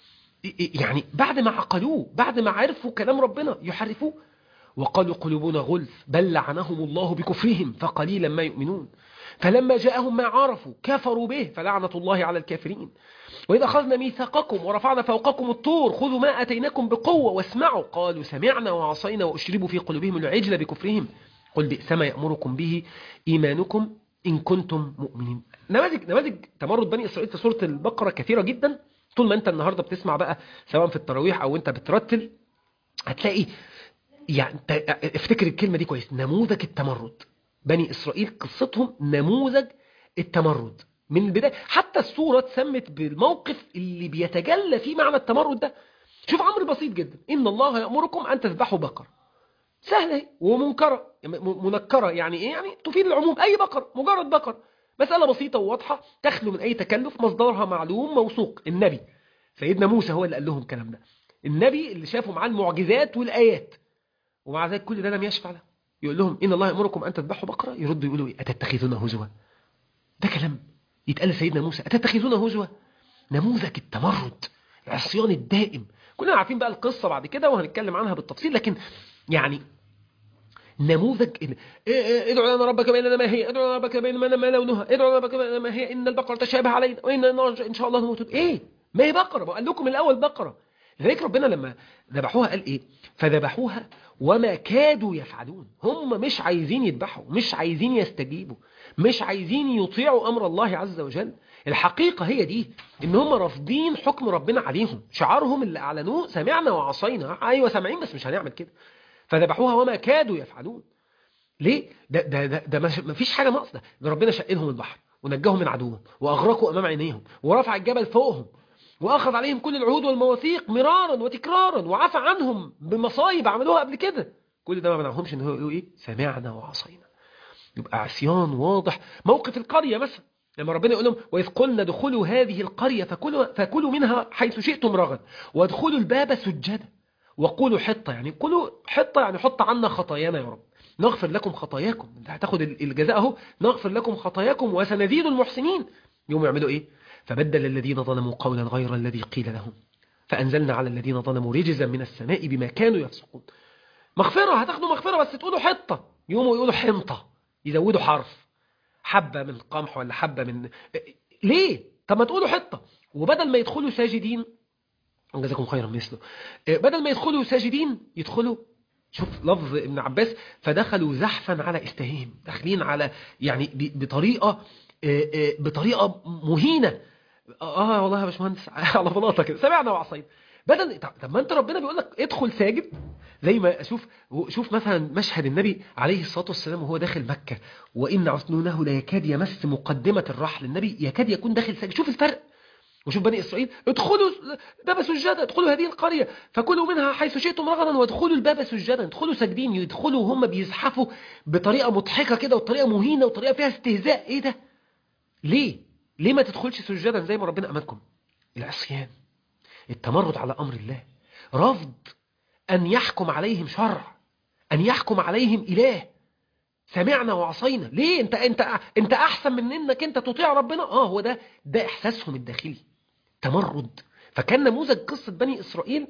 يعني بعد ما عقلوه، بعد ما عرفوا كلام ربنا يحرفوه. وقالوا قلوبنا غلف بل لعنهم الله بكفرهم فقليلا ما يؤمنون فلما جاءهم ما عرفوا كفروا به فلعنة الله على الكافرين. وإذا أخذنا ميثاقكم ورفعنا فوقكم الطور خذوا ما أتيناكم بقوة واسمعوا قالوا سمعنا وعصينا وأشربوا في قلوبهم العجل بكفرهم قل بئس ما يأمركم به إيمانكم إن كنتم مؤمنين. نماذج نماذج تمرد بني إسرائيل في سورة البقرة كثيرة جدا. طول ما أنت النهاردة بتسمع بقى سواء في التراويح أو أنت بترتل هتلاقي، يعني افتكر الكلمة دي كويس، نموذج التمرد. بني إسرائيل قصتهم نموذج التمرد من البداية. حتى السورة تسمت بالموقف اللي بيتجلى فيه معنى التمرد ده. شوف أمر بسيط جدا، إن الله يأمركم أن تذبحوا بقر. سهلة ومنكرة منكرة، يعني إيه؟ يعني تفيد العموم، أي بقر، مجرد بقر، مسألة بسيطة وواضحة تخلو من أي تكلف، مصدرها معلوم موثوق. النبي سيدنا موسى هو اللي قال لهم الكلام ده، النبي اللي شافوا معاه المعجزات والآيات، ومع ذلك كل ده لم يشفع له. يقول لهم إن الله يأمركم أن تذبحوا بقرة، يردوا يقولوا إيه؟ أتتخذون هزوا؟ ده كلام يتقال لسيدنا موسى، أتتخذون هزوا؟ نموذج التمرد، العصيان الدائم. كلنا عارفين بقى القصة بعد كده وهنتكلم عنها بالتفصيل، لكن يعني نموذج ادعوا لنا ربك بيننا ما هي، ادعوا لنا ربك بيننا ما لونها، ادعوا لنا ربك بيننا ما هي، إن البقرة تشابه علينا وإن إن شاء الله نموت. إيه؟ ما هي بقرة، ما قال لكم الأول بقرة. لذلك ربنا لما ذبحوها قال إيه؟ فذبحوها وما كادوا يفعلون. هم مش عايزين يذبحوا، مش عايزين يستجيبوا، مش عايزين يطيعوا أمر الله عز وجل. الحقيقة هي دي، إن هم رافضين حكم ربنا عليهم. شعارهم اللي أعلنوه سمعنا وعصينا، أيوة سامعين بس مش هنعمل كده. فذبحوها وما كادوا يفعلون. ليه؟ ده ده ده, ده ما فيش حاجة ناقصة. ده ربنا شق لهم البحر ونجاهم من عدوهم وأغرقوا أمام عينيهم ورفع الجبل فوقهم وأخذ عليهم كل العهود والمواثيق مرارا وتكرارا وعفى عنهم بمصايب عملوها قبل كده. كل ده ما منعهمش ان هو يقولوا ايه؟ سمعنا وعصينا. يبقى عصيان واضح. موقف القرية مثلا لما ربنا يقول لهم وإذ قلنا ادخلوا هذه القرية فكلوا, فكلوا منها حيث شئتم رغدا وادخلوا الباب سجدا وقولوا حطة، يعني قولوا حطة يعني حط عنا خطايانا يا رب نغفر لكم خطاياكم. انت هتاخد الجزاء اهو، نغفر لكم خطاياكم وسنزيد المحسنين. يوم يعملوا ايه؟ فبدل الذين ظلموا قولا غير الذي قيل لهم فأنزلنا على الذين ظلموا رجزا من السماء بما كانوا يفسقون. مغفرة، هتاخدوا مغفرة بس تقولوا حطة، يوموا يقولوا حنطة، يزودوا حرف، حبة من قمح ولا حبة من ليه؟ طب ما تقولوا حطة. وبدل ما يدخلوا ساجدين، جزاكم خيرا مثله، بدل ما يدخلوا ساجدين يدخلوا، شوف لفظ ابن عباس، فدخلوا زحفا على استهيم، داخلين على يعني بطريقة بطريقة مهينة. اه والله يا باشمهندس على بلاطه كده سمعنا وعصينا. بدل طب ما انت ربنا بيقول لك ادخل ساجد، زي ما شوف شوف مثلا مشهد النبي عليه الصلاه والسلام وهو داخل مكه، وان عثنونه لا يكاد يمس مقدمه الرحل، النبي يكاد يكون داخل ساجد. شوف الفرق. وشوف بني اسرائيل ادخلوا باب سجدا، ادخلوا هذه القريه فكلوا منها حيث شئتم رغدا وادخلوا الباب سجدا، ادخلوا ساجدين، يدخلوا هم بيزحفوا بطريقه مضحكه كده وطريقه مهينه وطريقه فيها استهزاء. ايه ده؟ ليه؟ ليه ما تدخلش سجدا زي ما ربنا أمركم؟ العصيان، التمرد على أمر الله، رفض أن يحكم عليهم شرع، أن يحكم عليهم إله. سمعنا وعصينا. ليه؟ أنت أنت أنت أحسن من إنك أنت تطيع ربنا. آه هو ده ده إحساسهم الداخلي، تمرد. فكان نموذج قصة بني إسرائيل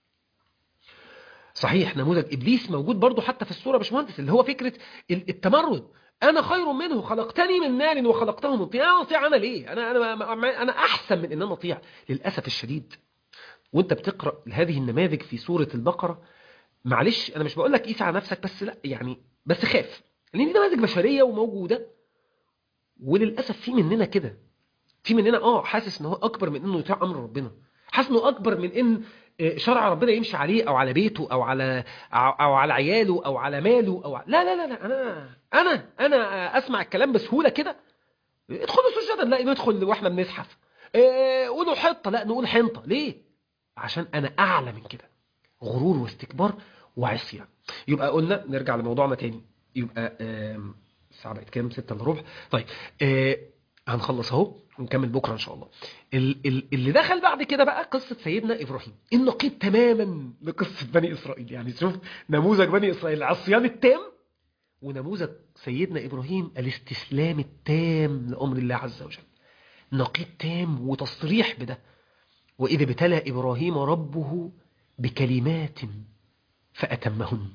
صحيح، نموذج إبليس موجود برضو حتى في السورة باشمهندس، اللي هو فكرة التمرد. أنا خير منه خلقتني من نار وخلقته من طين، أنا أطيع أنا ليه؟ أنا أنا أنا أحسن من إن أنا أطيع. للأسف الشديد وأنت بتقرأ هذه النماذج في سورة البقرة، معلش أنا مش بقول لك قيس على نفسك، بس لا يعني بس خاف، لأن دي نماذج بشرية وموجودة، وللأسف في مننا كده، في مننا آه حاسس إن هو أكبر من إنه يطيع أمر ربنا، حاسس إنه أكبر من إن شرع ربنا يمشي عليه أو على بيته أو على أو على عياله أو على ماله أو على... لا لا لا لا أنا أنا أنا أسمع الكلام بسهولة كده. ادخلوا سجدا، لا ندخل واحنا بنزحف. اه قولوا حطة، لا نقول حنطة. ليه؟ عشان أنا أعلى من كده. غرور واستكبار وعصيان. يبقى قلنا نرجع لموضوعنا تاني. يبقى الساعة بقت كام؟ ستة الا ربع. طيب اه هنخلص اهو ونكمل بكرة ان شاء الله. اللي دخل بعد كده بقى قصة سيدنا إبراهيم، النقيض تماما لقصة بني إسرائيل. يعني شوف نموذج بني إسرائيل العصيان التام، ونموذج سيدنا إبراهيم الاستسلام التام لأمر الله عز وجل. نقيض تام وتصريح بده. وإذ ابتلى إبراهيم ربه بكلمات فأتمهن.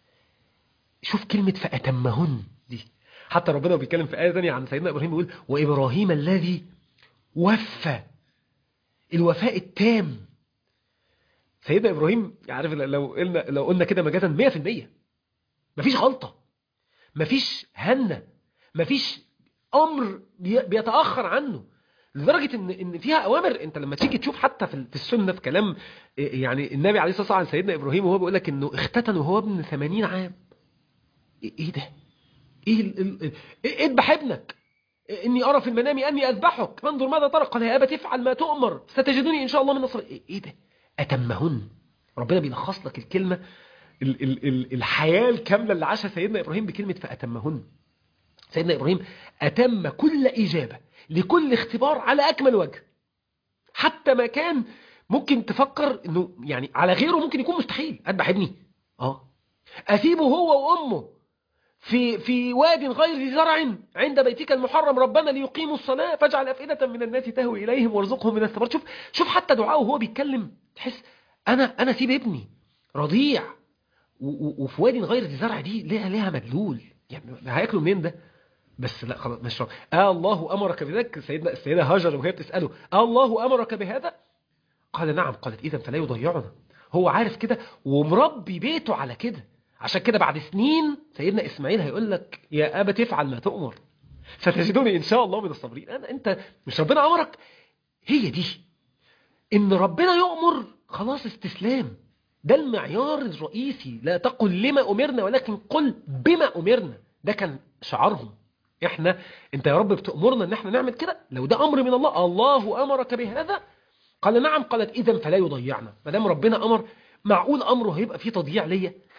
شوف كلمة فأتمهن دي، حتى ربنا بيتكلم في آية ثانية عن سيدنا إبراهيم بيقول وإبراهيم الذي وفى، الوفاء التام. سيدنا إبراهيم عارف لو قلنا لو قلنا كده مجازا مية في المية، مفيش غلطة، مفيش هنة، مفيش أمر بيتأخر عنه، لدرجة إن إن فيها أوامر. أنت لما تيجي تشوف حتى في في السنة في كلام يعني النبي عليه الصلاة والسلام عن سيدنا إبراهيم وهو بيقول لك إنه اختتن وهو ابن ثمانين عام. إيه ده؟ إيه اذبح ابنك، إني أرى في المنام أني أذبحك فانظر ماذا ترى، قال يا أبت افعل ما تؤمر ستجدني إن شاء الله من الصابرين. إيه ده؟ أتمهن. ربنا بيلخص لك الكلمة ال ال ال الحياة الكاملة اللي عاشها سيدنا إبراهيم بكلمة فأتمهن. سيدنا إبراهيم أتم كل إجابة لكل اختبار على أكمل وجه، حتى ما كان ممكن تفكر إنه يعني على غيره ممكن يكون مستحيل. أذبح ابني؟ آه أسيبه هو وأمه في في واد غير زرع عند بيتك المحرم ربنا ليقيموا الصلاة فاجعل أفئدة من الناس تهوي إليهم وارزقهم من الثمرات. شوف شوف حتى دعاءه وهو بيتكلم تحس أنا أنا أسيب ابني رضيع وفي واد غير ذي زرع، دي ليها ليها مدلول، يعني هياكلوا منين ده؟ بس لا خلاص مش شرط. آه الله أمرك بذلك. سيدنا السيدة هاجر وهي بتسأله آه الله أمرك بهذا؟ قال نعم. قالت إذا فلا يضيعنا. هو عارف كده ومربي بيته على كده. عشان كده بعد سنين سيدنا إسماعيل هيقول لك يا أبا تفعل ما تؤمر ستجدوني إن شاء الله من الصابرين. أنا أنت مش ربنا أمرك؟ هي دي إن ربنا يؤمر خلاص استسلام. ده المعيار الرئيسي. لا تقل لما أمرنا ولكن قل بما أمرنا. ده كان شعارهم. إحنا أنت يا رب بتأمرنا إن إحنا نعمل كده، لو ده أمر من الله الله أمرك بهذا قال نعم. قالت إذن فلا يضيعنا. ما دام ربنا أمر معقول أمره هيبقى فيه تضييع ليا؟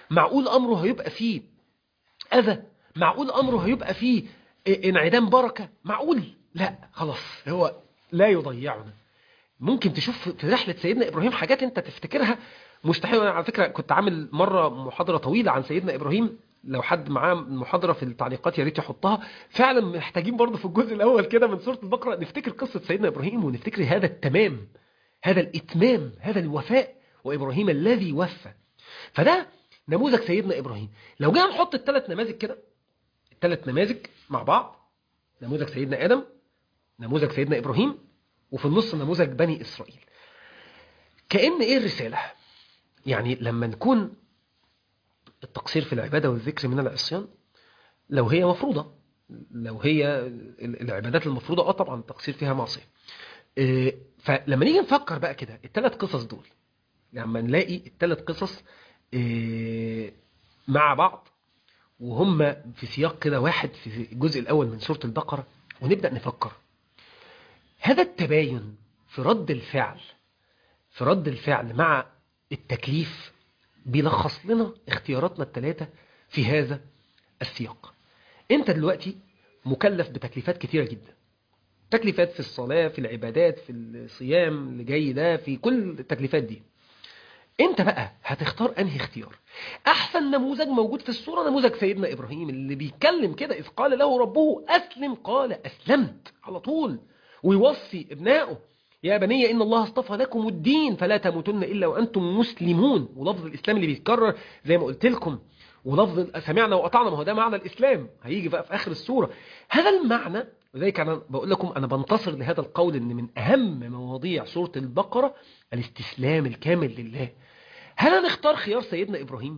معقول أمره هيبقى فيه أذى؟ معقول أمره هيبقى فيه انعدام بركة؟ معقول؟ لا، خلاص هو لا يضيعنا. ممكن تشوف في رحلة سيدنا إبراهيم حاجات أنت تفتكرها مستحيل. أنا على فكرة كنت عامل مرة محاضرة طويلة عن سيدنا إبراهيم، لو حد معاه محاضرة في التعليقات يا ريت يحطها. فعلا محتاجين برضه في الجزء الأول كده من سورة البقرة نفتكر قصة سيدنا إبراهيم، ونفتكر هذا التمام، هذا الإتمام، هذا الوفاء، وإبراهيم الذي وفى. فده نموذج سيدنا إبراهيم. لو جينا نحط الثلاث نماذج كده، الثلاث نماذج مع بعض، نموذج سيدنا آدم، نموذج سيدنا إبراهيم، وفي النص نموذج بني إسرائيل. كأن إيه الرسالة؟ يعني لما نكون التقصير في العبادة والذكر من العصيان، لو هي مفروضة، لو هي العبادات المفروضة اه طبعا التقصير فيها معصية. فلما نيجي نفكر بقى كده الثلاث قصص دول، لما نلاقي الثلاث قصص مع بعض وهم في سياق كده واحد في الجزء الأول من سورة البقرة، ونبدأ نفكر هذا التباين في رد الفعل في رد الفعل مع التكليف بيلخص لنا اختياراتنا الثلاثة في هذا السياق. انت دلوقتي مكلف بتكليفات كثيرة جدا، تكليفات في الصلاة، في العبادات، في الصيام اللي جاي ده، في كل التكليفات دي. انت بقى هتختار انهي اختيار؟ احسن نموذج موجود في السورة نموذج سيدنا ابراهيم اللي بيتكلم كده، اذ قال له ربه اسلم قال اسلمت على طول، ويوصي ابنائه يا بني إن الله اصطفى لكم الدين فلا تموتن إلا وأنتم مسلمون. ولفظ الإسلام اللي بيتكرر زي ما قلت لكم، ولفظ سمعنا وأطعنا، ما هو ده معنى الإسلام، هيجي بقى في آخر السورة هذا المعنى. وذلك أنا بقول لكم أنا بنتصر لهذا القول إن من أهم مواضيع سورة البقرة الاستسلام الكامل لله. هل نختار خيار سيدنا إبراهيم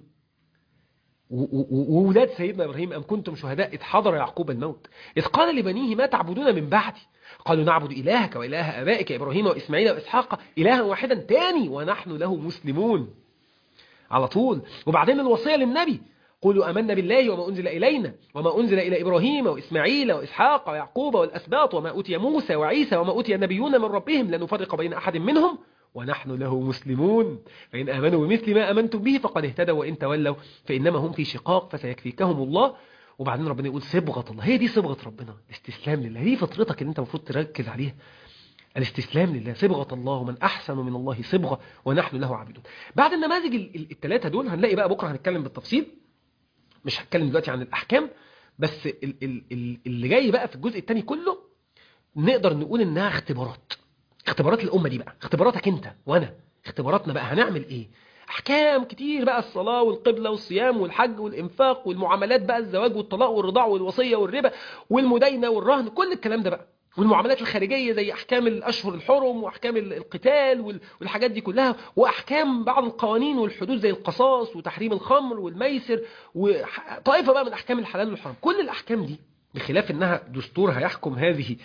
وولاد سيدنا إبراهيم أم كنتم شهداء إذ حضر يعقوب الموت إذ قال لبنيه ما تعبدون من بعدي قالوا نعبد إلهك وإله آبائك إبراهيم وإسماعيل وإسحاق إلها واحدا تاني ونحن له مسلمون على طول. وبعدين الوصية للنبي قولوا آمنا بالله وما أنزل إلينا وما أنزل إلى إبراهيم وإسماعيل وإسحاق ويعقوب والأسباط وما أوتي موسى وعيسى وما أوتي النبيون من ربهم لا نفرق بين أحد منهم ونحن له مسلمون فإن آمنوا بمثل ما آمنتم به فقد اهتدوا وإن تولوا فإنما هم في شقاق فسيكفيكهم الله. وبعدين ربنا يقول صبغة الله، هي دي صبغة ربنا، الاستسلام لله، هي فطرتك اللي انت المفروض تركز عليها، الاستسلام لله. صبغة الله من أحسن من الله صبغة ونحن له عابدون. بعد النماذج الثلاثة دول هنلاقي بقى بكرة هنتكلم بالتفصيل، مش هتكلم دلوقتي عن الأحكام بس، اللي جاي بقى في الجزء الثاني كله نقدر نقول إنها اختبارات، اختبارات الأمة دي بقى، اختباراتك انت وأنا، اختباراتنا بقى هنعمل ايه. احكام كتير بقى، الصلاة والقبلة والصيام والحج والانفاق والمعاملات بقى، الزواج والطلاق والرضاع والوصية والربا والمداينة والرهن، كل الكلام ده بقى، والمعاملات الخارجية زي احكام الاشهر الحرم واحكام القتال والحاجات دي كلها، واحكام بعض القوانين والحدود زي القصاص وتحريم الخمر والميسر وطائفة بقى من احكام الحلال والحرام. كل الاحكام دي بخلاف انها دستور هيحكم هذه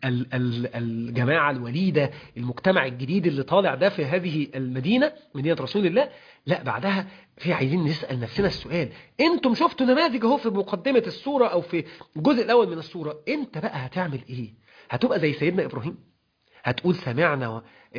الجماعة الوليدة، المجتمع الجديد اللي طالع ده في هذه المدينة، مدينة رسول الله. لا، بعدها في عايزين نسأل نفسنا السؤال، انتم شفتوا نماذج اهو في مقدمة السورة او في الجزء الاول من السورة، انت بقى هتعمل ايه؟ هتبقى زي سيدنا ابراهيم هتقول سمعنا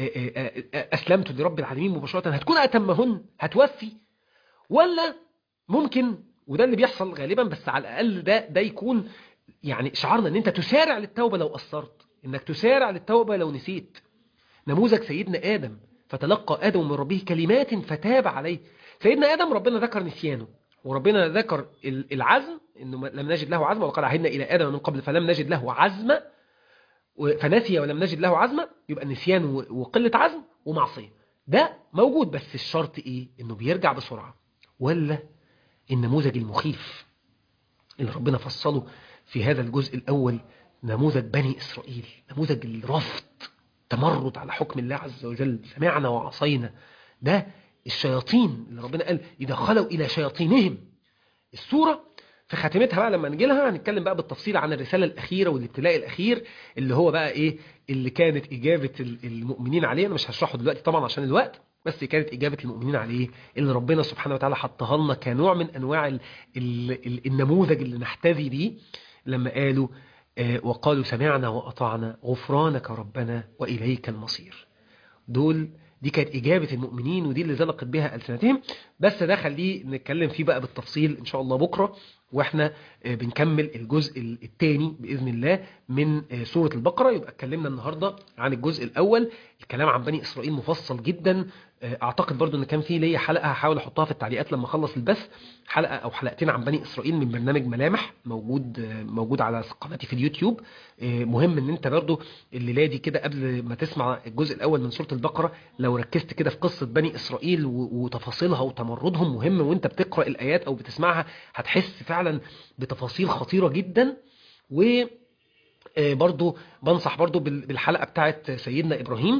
واسلمت لرب العالمين مباشرة، هتكون اتمهن، هتوفي؟ ولا ممكن، وده اللي بيحصل غالبا، بس على الاقل ده ده يكون يعني شعارنا ان انت تسارع للتوبة لو قصرت، انك تسارع للتوبة لو نسيت. نموذج سيدنا آدم، فتلقى آدم من ربه كلمات فتاب عليه. سيدنا آدم ربنا ذكر نسيانه، وربنا ذكر العزم انه لم نجد له عزم، وقال عهدنا الى آدم من قبل فلم نجد له عزما، فنسي ولم نجد له عزما، يبقى نسيان وقلة عزم ومعصية ده موجود. بس الشرط ايه؟ انه بيرجع بسرعة. ولا النموذج المخيف اللي ربنا فصله في هذا الجزء الأول، نموذج بني إسرائيل، نموذج الرفض، تمرد على حكم الله عز وجل، سمعنا وعصينا. ده الشياطين اللي ربنا قال إذا خلوا إلى شياطينهم. السورة في خاتمتها بقى لما نجي لها هنتكلم بقى بالتفصيل عن الرسالة الأخيرة والابتلاء الأخير اللي هو بقى إيه اللي كانت إجابة المؤمنين عليه. أنا مش هشرحه دلوقتي طبعا عشان الوقت، بس كانت إجابة المؤمنين عليه اللي ربنا سبحانه وتعالى حطها لنا كنوع من أنواع ال ال النموذج اللي نحتذي بيه لما قالوا آه وقالوا سمعنا وأطعنا غفرانك ربنا وإليك المصير. دول دي كانت إجابة المؤمنين ودي اللي زلقت بها ألسنتهم. بس ده خليه نتكلم فيه بقى بالتفصيل إن شاء الله بكرة، واحنا بنكمل الجزء الثاني بإذن الله من سورة البقرة. يبقى اتكلمنا النهاردة عن الجزء الأول، الكلام عن بني إسرائيل مفصل جدا. اعتقد برضو ان كان في ليا حلقة هحاول احطها في التعليقات لما اخلص البث، حلقة او حلقتين عن بني اسرائيل من برنامج ملامح موجود موجود على قناتي في اليوتيوب. مهم ان انت برضو الليلة دي كده قبل ما تسمع الجزء الاول من سورة البقرة لو ركزت كده في قصة بني اسرائيل وتفاصيلها وتمردهم، مهم وانت بتقرأ الايات او بتسمعها هتحس فعلا بتفاصيل خطيرة جدا. و برضو بنصح برضو بالحلقة بتاعت سيدنا إبراهيم،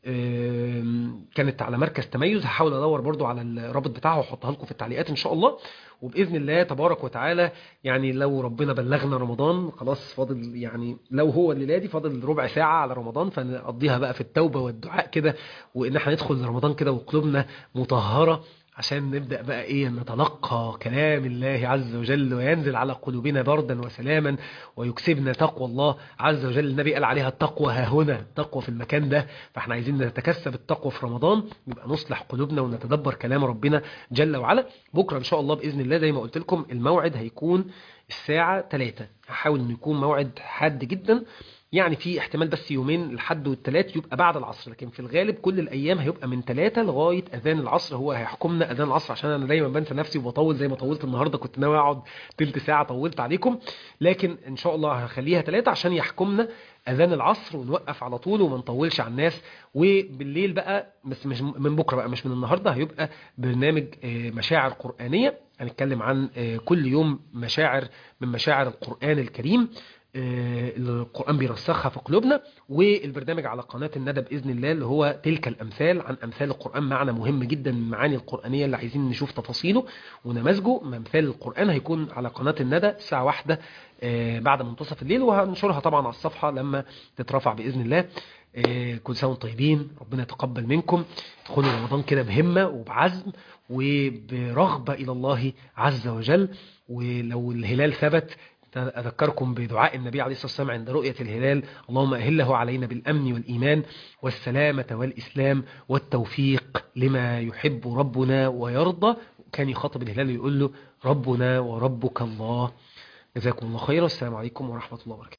كانت على مركز تميز، هحاول ادور برضو على الرابط بتاعه واحطها لكم في التعليقات ان شاء الله. وباذن الله تبارك وتعالى يعني لو ربنا بلغنا رمضان خلاص فاضل، يعني لو هو الليله دي فاضل ربع ساعه على رمضان، فنقضيها بقى في التوبه والدعاء كده، وان احنا ندخل رمضان كده وقلوبنا مطهره عشان نبدأ بقى ايه نتلقى كلام الله عز وجل وينزل على قلوبنا بردا وسلاما ويكسبنا تقوى الله عز وجل. النبي قال عليها التقوى ها هنا، التقوى في المكان ده، فاحنا عايزين نتكسب التقوى في رمضان، يبقى نصلح قلوبنا ونتدبر كلام ربنا جل وعلا. بكرة ان شاء الله بإذن الله زي ما قلت لكم الموعد هيكون الساعة ثلاثة، هحاول انه يكون موعد حاد جدا، يعني في احتمال بس يومين الحد والثلاث يبقى بعد العصر، لكن في الغالب كل الايام هيبقى من ثلاثة لغايه اذان العصر، هو هيحكمنا اذان العصر، عشان انا دايما بنسى نفسي وبطول زي ما طولت النهارده، كنت ناوي اقعد تلت ساعه طولت عليكم، لكن ان شاء الله هخليها ثلاثة عشان يحكمنا اذان العصر ونوقف على طول وما نطولش على الناس. وبالليل بقى بس مش من بكره بقى، مش من النهارده، هيبقى برنامج مشاعر قرآنية، هنتكلم عن كل يوم مشاعر من مشاعر القرآن الكريم القرآن بيرسخها في قلوبنا. والبرنامج على قناة الندى بإذن الله اللي هو تلك الأمثال، عن أمثال القرآن، معنى مهم جدا من المعاني القرآنية اللي عايزين نشوف تفاصيله ونمزجه. أمثال القرآن هيكون على قناة الندى الساعة واحدة بعد منتصف الليل، وهنشرها طبعا على الصفحة لما تترفع بإذن الله. كل سنة وانتم طيبين، ربنا يتقبل منكم، ادخلوا رمضان كده بهمة وبعزم وبرغبة إلى الله عز وجل. ولو الهلال ثبت أذكركم بدعاء النبي عليه الصلاة والسلام عند رؤية الهلال: اللهم أهله علينا بالأمن والإيمان والسلامة والإسلام والتوفيق لما يحب ربنا ويرضى. كان يخاطب الهلال يقول له: ربنا وربك الله. جزاكم الله خيرا، والسلام عليكم ورحمة الله وبركاته.